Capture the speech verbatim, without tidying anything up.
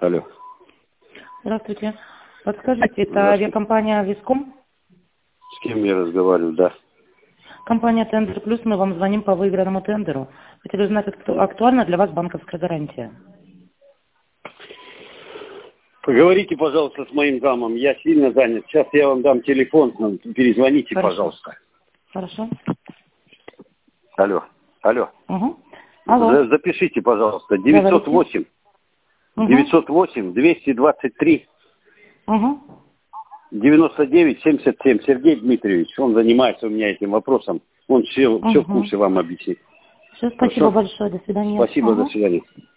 Алло. Здравствуйте. Подскажите, это Здравствуйте. авиакомпания Виском? С кем я разговариваю, да? Компания Тендер Плюс, мы вам звоним по выигранному тендеру. Хотели узнать, акту- актуальна для вас банковская гарантия? Поговорите, пожалуйста, с моим замом. Я сильно занят. Сейчас я вам дам телефон. Перезвоните, Хорошо. пожалуйста. Хорошо. Алло. Алло. Угу. Алло. За- Запишите, пожалуйста. девятьсот восемь. Угу. девятьсот восемь двести двадцать три Угу. девяносто девять семьдесят семь. Сергей Дмитриевич. Он занимается у меня этим вопросом. Он все, все в Угу. курсе вам объяснит. Все, спасибо Хорошо? большое. До свидания. Спасибо, Угу. до свидания.